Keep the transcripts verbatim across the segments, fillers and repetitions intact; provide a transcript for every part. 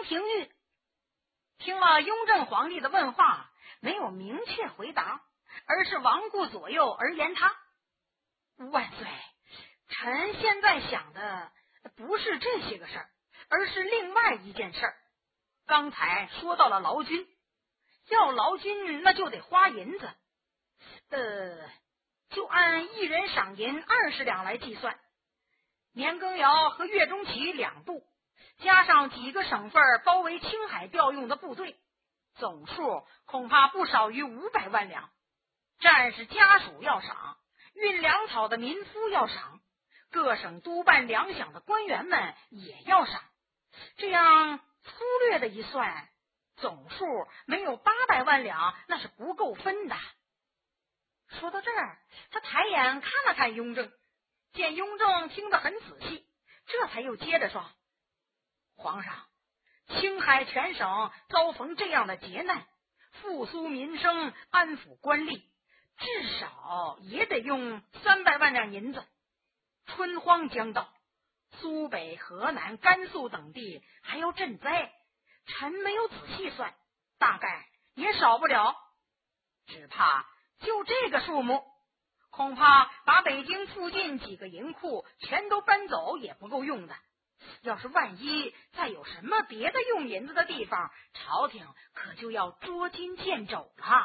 张廷玉。听了雍正皇帝的问话，没有明确回答，而是王顾左右而言他。万岁，臣现在想的不是这些个事儿，而是另外一件事儿。刚才说到了劳军，要劳军那就得花银子，呃，就按一人赏银二十两来计算，年羹尧和岳钟琪两部，加上几个省份包围青海调用的部队，总数恐怕不少于五百万两。战士家属要赏，运粮草的民夫要赏，各省督办粮饷的官员们也要赏。这样粗略的一算，总数没有八百万两，那是不够分的。说到这儿，他抬眼看了看雍正，见雍正听得很仔细，这才又接着说：皇上，青海全省遭逢这样的劫难，复苏民生，安抚官吏，至少也得用三百万两银子。春荒将到，苏北、河南、甘肃等地还要赈灾，臣没有仔细算，大概也少不了。只怕就这个数目，恐怕把北京附近几个银库全都搬走也不够用的。要是万一再有什么别的用银子的地方，朝廷可就要捉襟见肘了。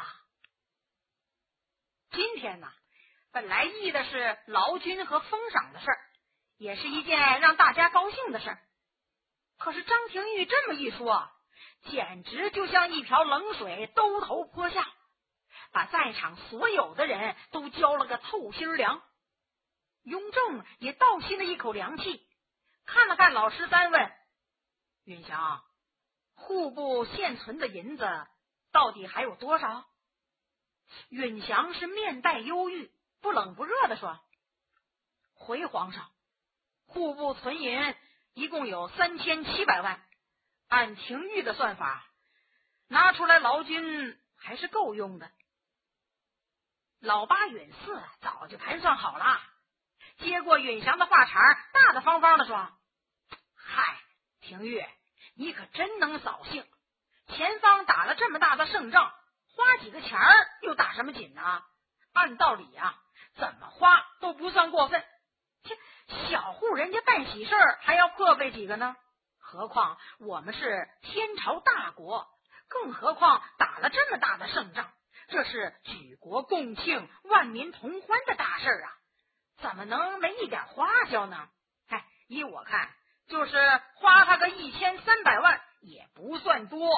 今天呢，本来议的是劳军和封赏的事儿，也是一件让大家高兴的事儿。可是张廷玉这么一说，简直就像一瓢冷水兜头泼下，把在场所有的人都浇了个透心凉。雍正也倒吸了一口凉气，看了看老十三，问：允祥，户部现存的银子到底还有多少？允祥是面带忧郁，不冷不热地说：回皇上，户部存银一共有三千七百万，按廷玉的算法，拿出来劳军还是够用的。老八允四早就盘算好了，接过允祥的话茬，大大方方地说：嗨，廷玉，你可真能扫兴，前方打了这么大的胜仗，花几个钱儿又打什么紧呢？按道理啊，怎么花都不算过分。切，小户人家办喜事儿还要破费几个呢？何况我们是天朝大国，更何况打了这么大的胜仗，这是举国共庆、万民同欢的大事啊，怎么能没一点花销呢？哎，依我看，就是花他个一千三百万也不算多。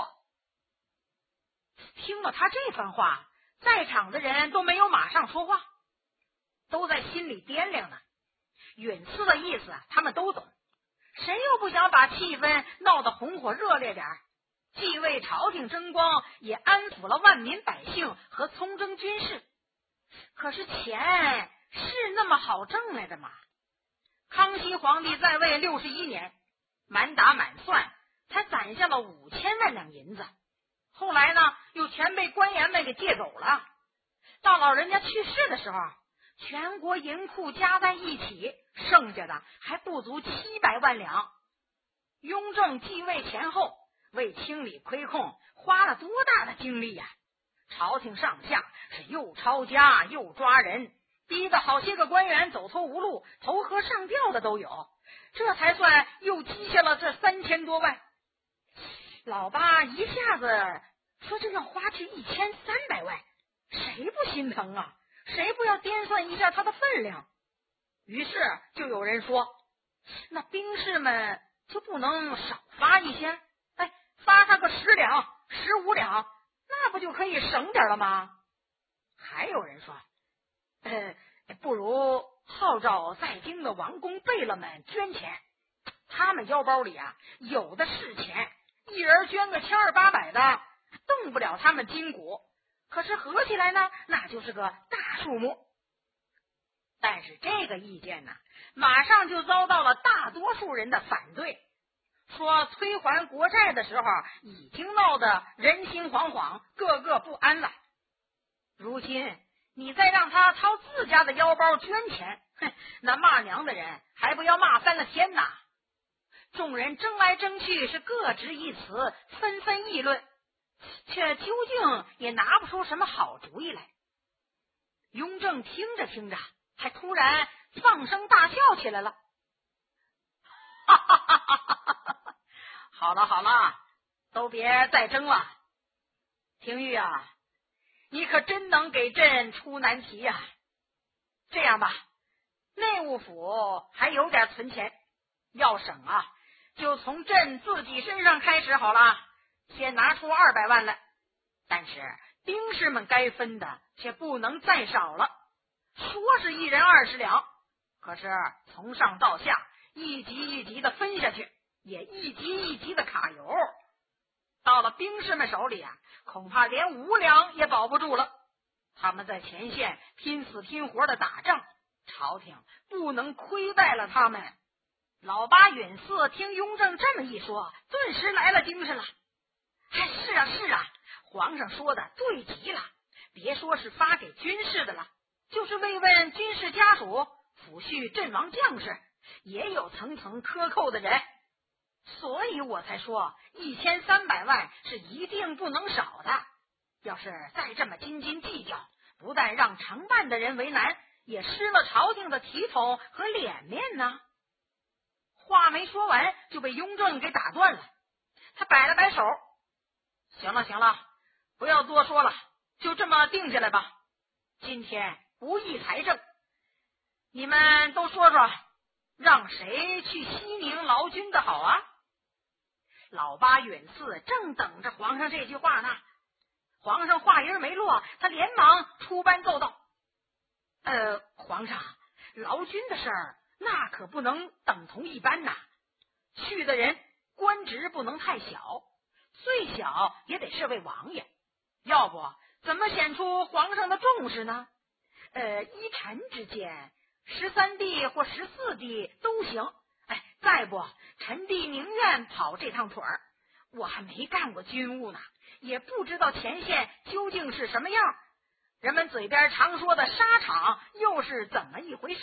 听了他这番话，在场的人都没有马上说话，都在心里掂量呢。允次的意思他们都懂，谁又不想把气氛闹得红火热烈点儿，既为朝廷争光，也安抚了万民百姓和从征军事。可是钱是那么好挣来的吗？康熙皇帝在位六十一年，满打满算才攒下了五千万两银子，后来呢又全被官员们给借走了。到老人家去世的时候，全国银库加在一起，剩下的还不足七百万两。雍正继位前后，为清理亏空花了多大的精力呀、啊！朝廷上下是又抄家又抓人，逼得好些个官员走投无路，投河上吊的都有，这才算又积下了这三千多万。老八一下子说这要花去一千三百万，谁不心疼啊？谁不要掂算一下他的分量？于是就有人说，那兵士们就不能少发一些？哎，发他个十两、十五两，那不就可以省点了吗？还有人说，呃，不如号召在京的王公贝勒们捐钱，他们腰包里啊有的是钱，一人捐个千二八百的，动不了他们筋骨。可是合起来呢，那就是个大数目。但是这个意见呢，马上就遭到了大多数人的反对，说催还国债的时候已经闹得人心惶惶，个个不安了。如今你再让他掏自家的腰包捐钱，哼，那骂娘的人还不要骂翻了天呐！ 众人争来争去，是各执一词，纷纷议论，却究竟也拿不出什么好主意来。雍正听着听着，还突然放声大笑起来了。哈哈哈哈哈哈！好了好了，都别再争了。廷玉啊，你可真能给朕出难题呀、啊！这样吧，内务府还有点存钱，要省啊，就从朕自己身上开始好了，先拿出二百万来。但是兵士们该分的却不能再少了。说是一人二十两，可是从上到下一级一级的分下去，也一级一级的卡油，到了兵士们手里啊，恐怕连五两也保不住了。他们在前线拼死拼活的打仗，朝廷不能亏待了他们。老八允嗣听雍正这么一说，顿时来了精神了。哎，是啊是啊，皇上说的对极了，别说是发给军士的了，就是慰问军事家属、抚恤阵亡将士，也有层层克扣的人。所以我才说一千三百万是一定不能少的。要是再这么斤斤计较，不但让承办的人为难，也失了朝廷的体统和脸面呢。话没说完，就被雍正给打断了。他摆了摆手，行了行了，不要多说了，就这么定下来吧。今天不议财政，你们都说说，让谁去西宁劳军的好啊？老八允嗣正等着皇上这句话呢。皇上话音没落，他连忙出班奏道：呃，皇上，劳军的事儿那可不能等同一般呐。去的人官职不能太小，最小也得是位王爷，要不怎么显出皇上的重视呢？呃，依臣之见，十三弟或十四弟都行。哎，再不，臣弟宁愿跑这趟腿儿。我还没干过军务呢，也不知道前线究竟是什么样，人们嘴边常说的沙场又是怎么一回事？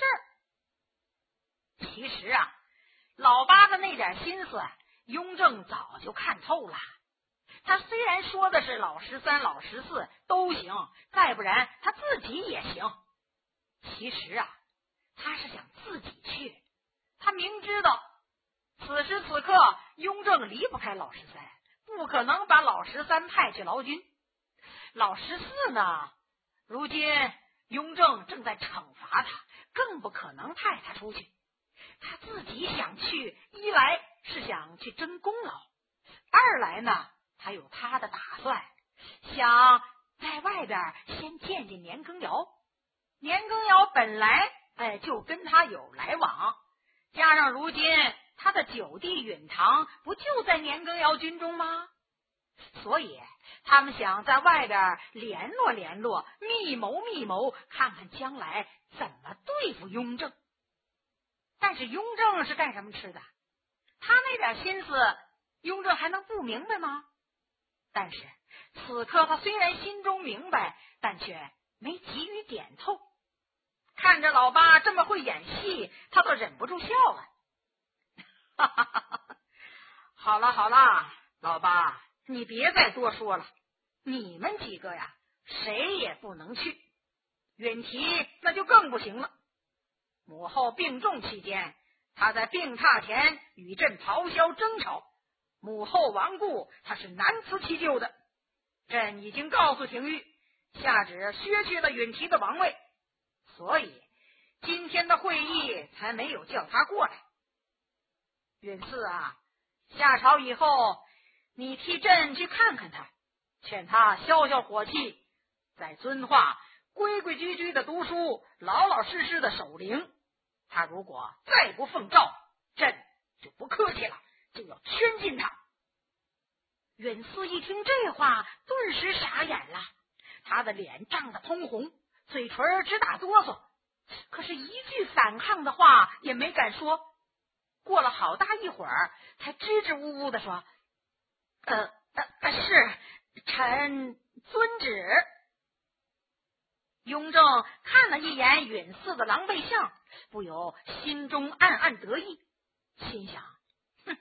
其实啊，老八的那点心思，雍正早就看透了。他虽然说的是老十三、老十四都行，再不然他自己也行。其实啊，他是想自己去。他明知道此时此刻雍正离不开老十三，不可能把老十三派去劳军。老十四呢，如今雍正正在惩罚他，更不可能派他出去。他自己想去，一来是想去争功劳，二来呢，他有他的打算，想在外边先见见年羹尧。年羹尧本来哎就跟他有来往，加上如今他的九弟允堂不就在年羹尧军中吗？所以他们想在外边联络联络，密谋密谋，看看将来怎么对付雍正。但是雍正是干什么吃的？他那点心思，雍正还能不明白吗？但是此刻他虽然心中明白，但却没急于点透。看着老八这么会演戏，他都忍不住笑了。哈哈哈哈，好了好了，老八，你别再多说了。你们几个呀，谁也不能去。允提那就更不行了。母后病重期间，他在病榻前与朕咆哮争吵，母后亡故，他是难辞其咎的。朕已经告诉廷玉，下旨削去了允提的王位，所以今天的会议才没有叫他过来。允嗣啊，下朝以后，你替朕去看看他，劝他消消火气，再遵化规规矩矩的读书，老老实实的守灵。他如果再不奉诏，朕就不客气了，就要圈禁他。允嗣一听这话，顿时傻眼了，他的脸涨得通红，嘴唇直打哆嗦，可是一句反抗的话也没敢说。过了好大一会儿，才支支吾吾的说：呃呃是，臣遵旨。雍正看了一眼允嗣的狼狈相，不由心中暗暗得意，心想：哼，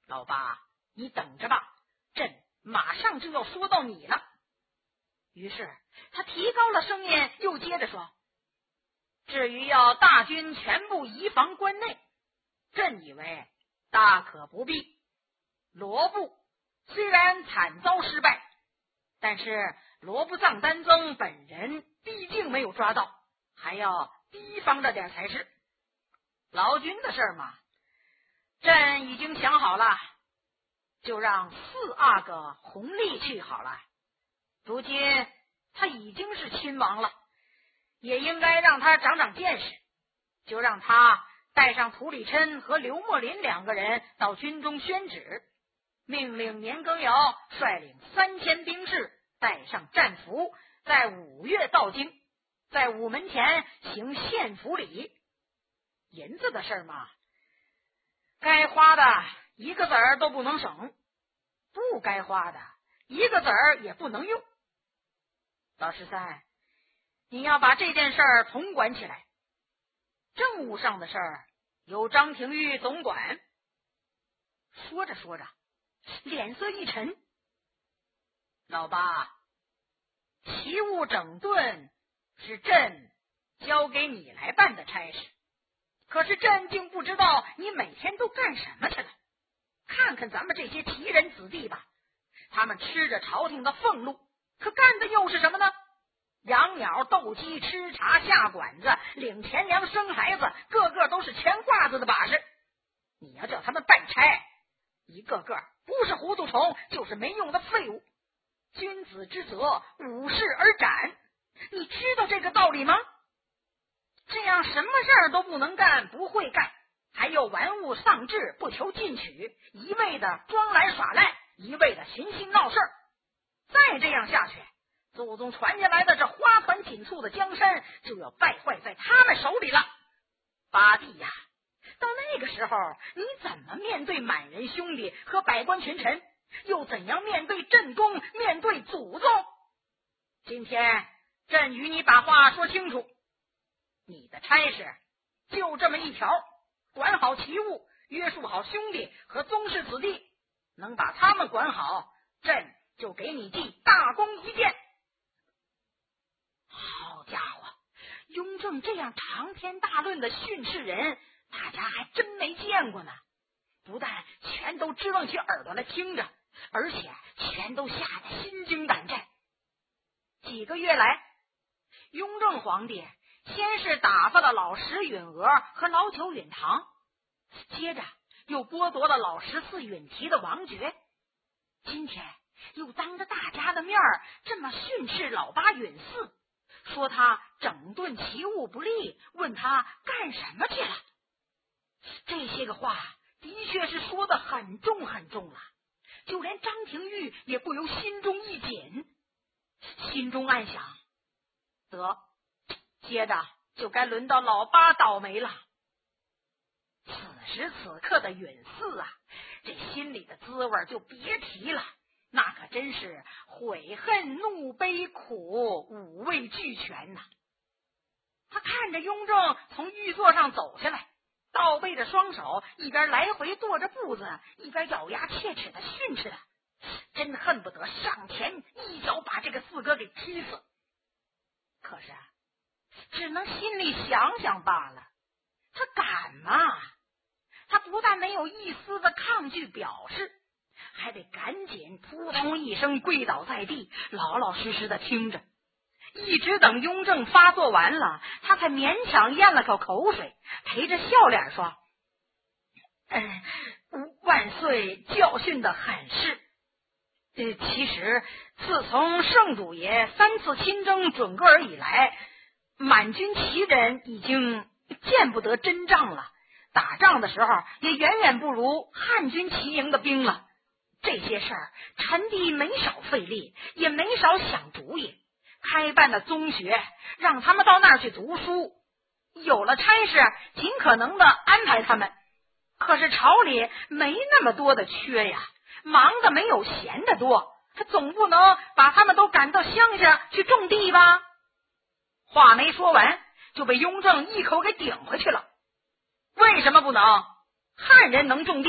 老八，你等着吧，朕马上就要说到你了。于是他提高了声音，又接着说，至于要大军全部移防关内，朕以为大可不必。罗布虽然惨遭失败，但是罗布藏丹增本人毕竟没有抓到，还要提防着点才是。老君的事儿嘛，朕已经想好了，就让四阿哥弘历去好了。如今他已经是亲王了，也应该让他长长见识，就让他带上涂里琛和刘墨林两个人到军中宣旨，命令年羹尧率领三千兵士，带上战俘，在五月到京，在午门前行献俘礼。银子的事嘛，该花的一个子儿都不能省，不该花的一个子儿也不能用。老十三，你要把这件事儿统管起来，政务上的事儿由张廷玉总管。说着说着，脸色一沉，老八，旗务整顿是朕交给你来办的差事，可是朕竟不知道你每天都干什么去了。看看咱们这些旗人子弟吧，他们吃着朝廷的俸禄，可干的又是什么呢？养鸟斗鸡，吃茶下馆子，领钱粮生孩子，个个都是钱褂子的把式。你要叫他们办差，一个个不是糊涂虫，就是没用的废物。君子之责，五事而斩，你知道这个道理吗？这样什么事儿都不能干，不会干，还有玩物丧志，不求进取，一味的装来耍赖，一味的寻衅闹事。再这样下去，祖宗传下来的这花团锦簇的江山就要败坏在他们手里了。八弟呀，到那个时候，你怎么面对满人兄弟和百官群臣，又怎样面对朕公，面对祖宗？今天朕与你把话说清楚，你的差事就这么一条，管好旗务，约束好兄弟和宗室子弟，能把他们管好，朕就给你记大功一件。好家伙，雍正这样长篇大论的训斥人，大家还真没见过呢。不但全都支棱起耳朵来听着，而且全都吓得心惊胆战。几个月来，雍正皇帝先是打发了老十允娥和老九允堂，接着又剥夺了老十四允提的王爵，今天又当着大家的面这么训斥老八允四，说他整顿旗务不力，问他干什么去了。这些个话的确是说得很重很重了，就连张廷玉也不由心中一紧，心中暗想，得，接着就该轮到老八倒霉了。此时此刻的允四啊，这心里的滋味就别提了，那可真是悔恨怒悲苦五味俱全呐、啊。他看着雍正从御座上走下来，倒背着双手，一边来回跺着步子，一边咬牙切齿的训斥他，真恨不得上前一脚把这个四哥给踢死。可是只能心里想想罢了，他敢吗？他不但没有一丝的抗拒表示，还得赶紧扑通一声跪倒在地，老老实实的听着。一直等雍正发作完了，他才勉强咽了口口水，陪着笑脸说：“嗯，万岁教训的很是。呃，其实自从圣主爷三次亲征准噶尔以来，满军旗人已经见不得真仗了，打仗的时候也远远不如汉军旗营的兵了。这些事儿，臣弟没少费力，也没少想主意。开办的宗学，让他们到那儿去读书，有了差事，尽可能的安排他们。可是朝里没那么多的缺呀，忙的没有闲的多，他总不能把他们都赶到乡下去种地吧？”话没说完，就被雍正一口给顶回去了。为什么不能？汉人能种地，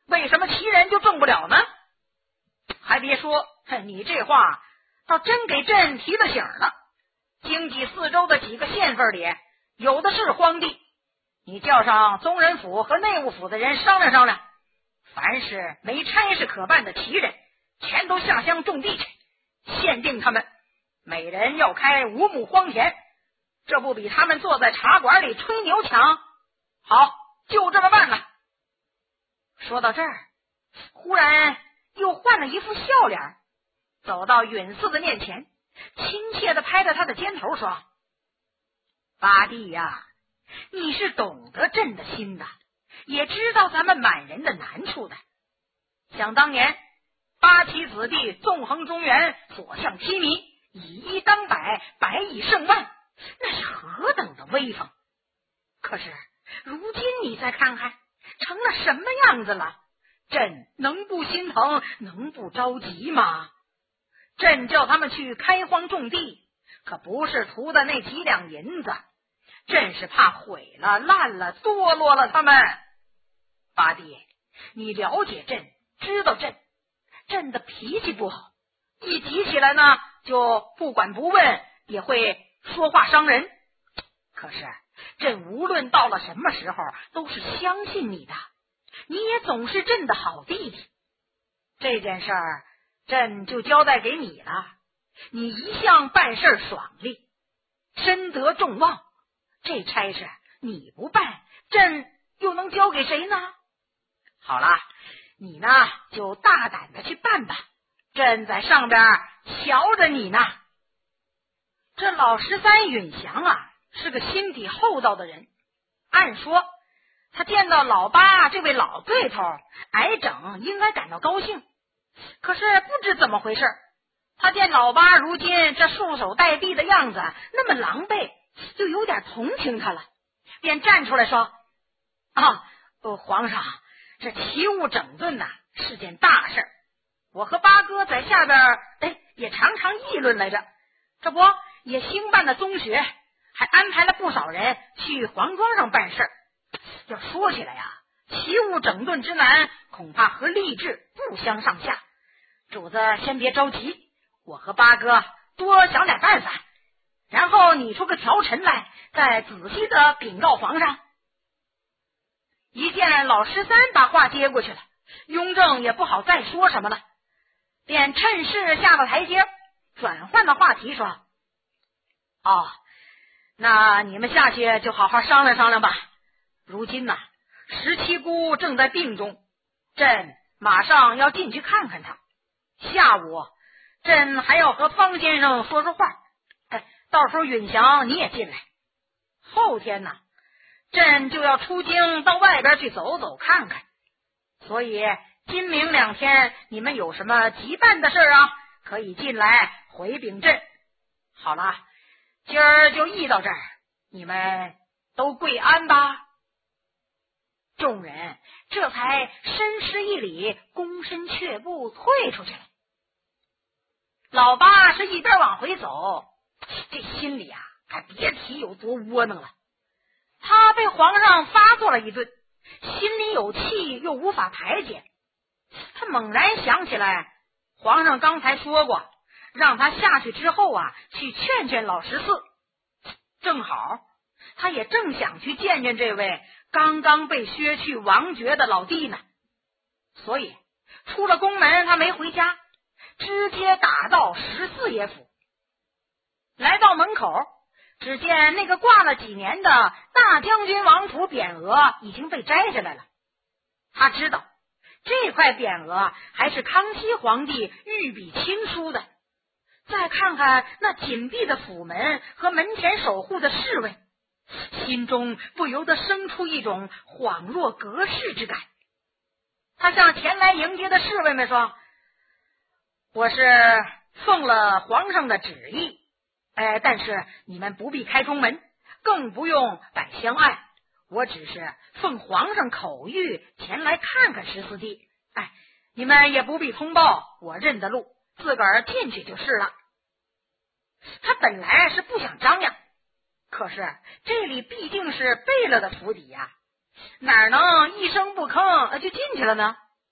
为什么齐人就种不了呢？还别说，你这话倒真给朕提了醒了。经济四周的几个县份里，有的是荒地，你叫上宗人府和内务府的人商量商量，凡是没差事可办的齐人，全都下乡种地去，限定他们每人要开五亩荒田，这不比他们坐在茶馆里吹牛强？好，就这么办了。说到这儿，忽然又换了一副笑脸，走到允嗣的面前，亲切地拍着他的肩头说：八弟呀，你是懂得朕的心的，也知道咱们满人的难处的。想当年八旗子弟纵横中原，所向披靡，以一当百，百以胜万，那是何等的威风。可是如今你再看看成了什么样子了，朕能不心疼，能不着急吗？朕叫他们去开荒种地，可不是图的那几两银子，朕是怕毁了烂了堕落了他们。八弟，你了解朕，知道朕朕的脾气不好，一急起来呢，就不管不问，也会说话伤人。可是朕无论到了什么时候都是相信你的，你也总是朕的好弟弟。这件事儿朕就交代给你了，你一向办事爽利，深得众望，这差事你不办，朕又能交给谁呢？好了，你呢就大胆的去办吧，朕在上边瞧着你呢。这老十三允祥啊，是个心底厚道的人，按说他见到老八这位老对头，挨整应该感到高兴。可是不知怎么回事，他见老八如今这束手待毙的样子那么狼狈，就有点同情他了，便站出来说：啊，呃、皇上，这齐物整顿呐是件大事，我和八哥在下边哎也常常议论来着，这不也兴办了宗学，还安排了不少人去黄庄上办事。要说起来呀、啊，齐物整顿之难，恐怕和吏治不相上下。主子先别着急，我和八哥多想点办法，然后拟出个条陈来，再仔细的禀告皇上。一见老十三把话接过去了，雍正也不好再说什么了，便趁势下了台阶，转换了话题说：哦，那你们下去就好好商量商量吧。如今呐、啊，十七姑正在病中，朕马上要进去看看她。下午朕还要和方先生说说话，哎，到时候允祥你也进来。后天呢，朕就要出京到外边去走走看看，所以今明两天你们有什么急办的事啊，可以进来回禀朕。好了，今儿就议到这儿，你们都跪安吧。众人这才深施一礼，躬身却步退出去了。老八是一边往回走，这心里啊还别提有多窝囊了。他被皇上发作了一顿，心里有气又无法排解。他猛然想起来，皇上刚才说过让他下去之后啊去劝劝老十四，正好他也正想去见见这位刚刚被削去王爵的老弟呢。所以出了宫门他没回家，直接打到十四爷府。来到门口，只见那个挂了几年的大将军王府匾额已经被摘下来了。他知道这块匾额还是康熙皇帝御笔亲书的。再看看那紧闭的府门和门前守护的侍卫，心中不由得生出一种恍若隔世之感。他向前来迎接的侍卫们说：我是奉了皇上的旨意，哎，但是你们不必开中门，更不用摆香案，我只是奉皇上口谕前来看看十四弟，哎，你们也不必通报，我认得路，自个儿进去就是了。他本来是不想张扬，可是这里毕竟是贝勒的府邸呀、啊，哪能一声不吭就进去了呢？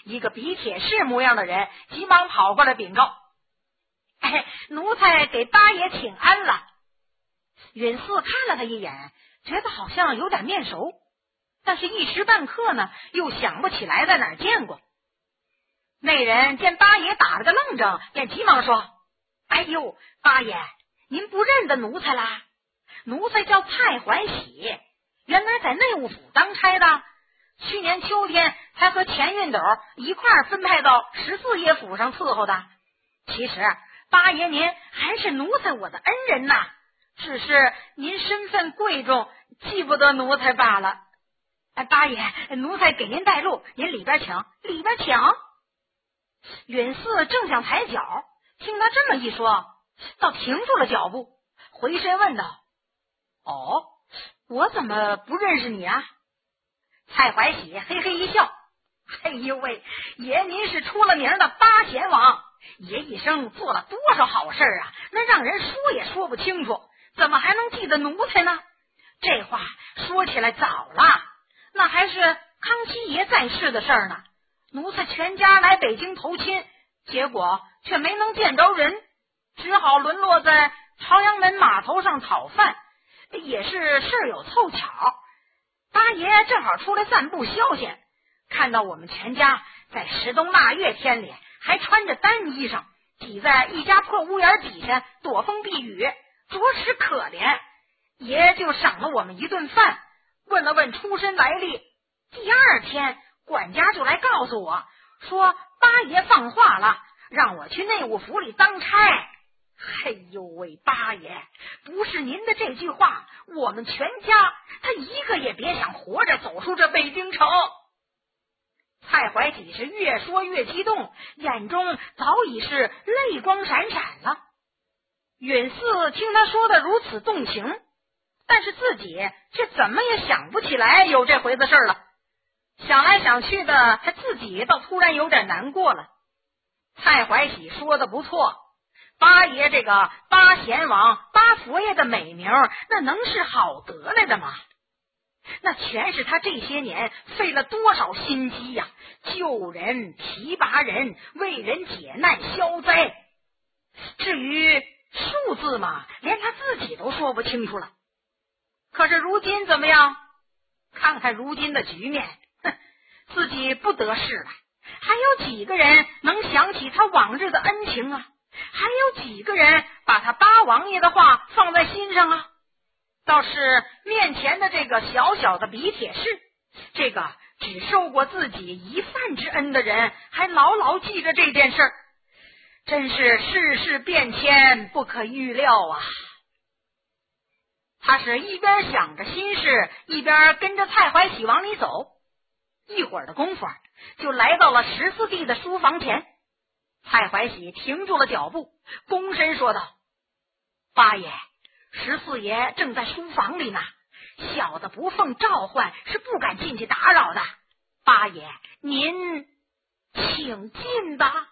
一个比铁士模样的人急忙跑过来禀告：“哎，奴才给八爷请安了。”允嗣看了他一眼，觉得好像有点面熟，但是一时半刻呢又想不起来在哪儿见过。那人见八爷打了个愣怔，便急忙说：“哎呦，八爷，您不认得奴才啦？奴才叫蔡怀喜，原来在内务府当差的，去年秋天才和钱运斗一块儿分派到十四爷府上伺候的。其实八爷您还是奴才我的恩人呐，只是您身份贵重，记不得奴才罢了。哎，八爷，奴才给您带路，您里边请，里边请。”允嗣正想抬脚，听他这么一说，倒停住了脚步，回身问道：“哦，我怎么不认识你啊？”蔡怀喜嘿嘿一笑：“哎呦喂，爷您是出了名的八贤王，爷一生做了多少好事啊，那让人说也说不清楚，怎么还能记得奴才呢？这话说起来早了，那还是康熙爷在世的事儿呢。奴才全家来北京投亲，结果却没能见着人，只好沦落在朝阳门码头上讨饭，也是事儿有凑巧。八爷正好出来散步消闲，看到我们全家在十冬腊月天里还穿着单衣裳，挤在一家破屋檐底下躲风避雨，着实可怜，爷就赏了我们一顿饭，问了问出身来历。第二天管家就来告诉我说，八爷放话了，让我去内务府里当差。哎呦喂，八爷，不是您的这句话，我们全家他一个也别想活着走出这北京城。蔡怀喜是越说越激动，眼中早已是泪光闪闪了。允嗣听他说的如此动情，但是自己却怎么也想不起来有这回的事了。想来想去的，他自己倒突然有点难过了。蔡怀喜说的不错，八爷这个八贤王八佛爷的美名，那能是好得来的吗？那全是他这些年费了多少心机呀、啊，救人提拔人，为人解难消灾。至于数字嘛，连他自己都说不清楚了。可是如今怎么样？看看如今的局面，哼，自己不得势了，还有几个人能想起他往日的恩情啊？还有几个人把他八王爷的话放在心上啊？倒是面前的这个小小的比铁士，这个只受过自己一饭之恩的人，还牢牢记着这件事儿，真是世事变迁，不可预料啊！他是一边想着心事，一边跟着蔡怀喜往里走。一会儿的功夫，就来到了十四弟的书房前。蔡怀喜停住了脚步，躬身说道：“八爷，十四爷正在书房里呢，小的不奉召唤是不敢进去打扰的。八爷，您请进吧。”